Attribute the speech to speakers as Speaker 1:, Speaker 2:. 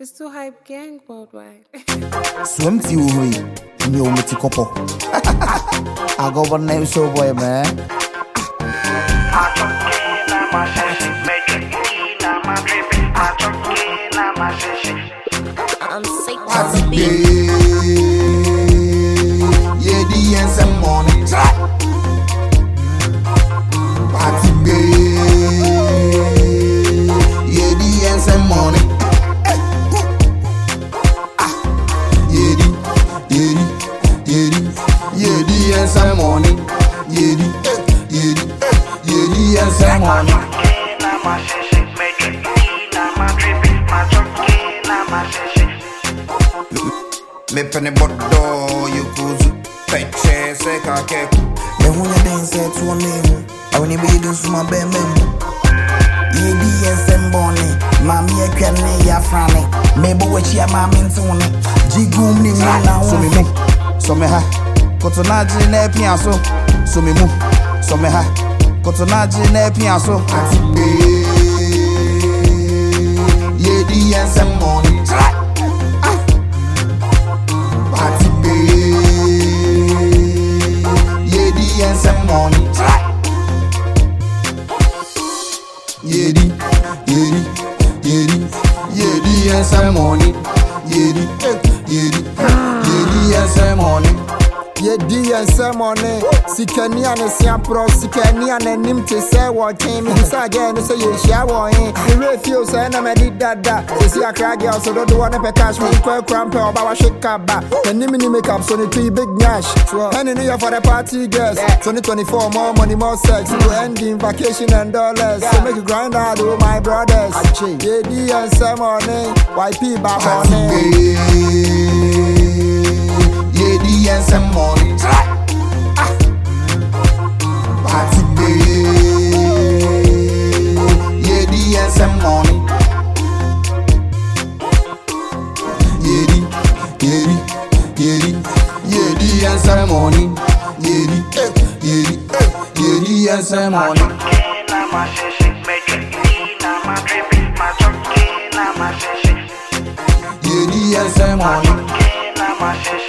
Speaker 1: It's too hype gang worldwide.
Speaker 2: Swim to you, you meti couple. I go one name show boy, man.
Speaker 3: I'm sick of the beat.
Speaker 2: Yeah, the answer morning. Party yeah, the answer morning. Yeah, the answer morning. Yeah, the answer morning. Me penny bodo you kuzu peche se kake. Me wanna dance to a name. I wanna be this my best member. Yeah, the answer morning. Mami e kwene ya frane. Me bo wechi ya mami ntune. Jigum ni na so me mu. So me ha. Kotonaji na pianso. So me mu. So me ha. Kotonaji na pianso. Yeah, the answer morning. Party yeah, the answer morning. Yeah, the answer morning. Yeah, the answer morning.
Speaker 4: Ye di and ceremony. Sikani and a siampro, Sikani and a nimte say what came in again. Say you shower in. The refuse and I did that. See a crack girl, so don't want to cash me. Quite cramp or about shake up back. The Nimini makeup, so the 3 big nash. And in here for the party girls. 2024, more money, more sex. To end in vacation and dollars. So make you grind out, oh my brothers. Ye di and ceremony. YP back on it.
Speaker 2: Yeah, the answer morning. Party yeah, the answer morning. Yeah, the answer morning. Yeah, the answer morning. Yeah, the answer morning.